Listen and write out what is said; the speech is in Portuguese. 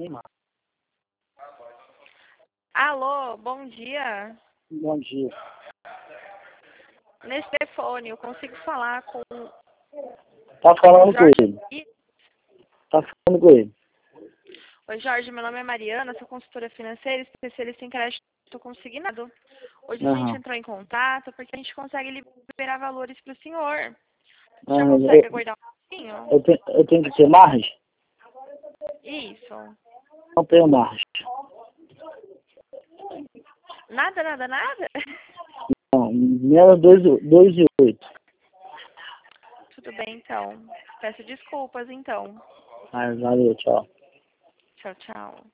Neymar. Alô, bom dia. Bom dia. Nesse telefone eu consigo falar com Tá falando com Jorge. ele. Tá falando com ele. Oi, Jorge, meu nome é Mariana, sou consultora financeira, especialista em crédito consignado. Hoje a gente entrou em contato porque a gente consegue liberar valores para o senhor. O senhor consegue aguardar um pouquinho? Eu tenho que ter margem? Isso. Não tenho margem. Nada, nada, nada? Não, menos 2,8. Tudo bem, então. Peço desculpas, então. Valeu, tchau. Tchau, tchau.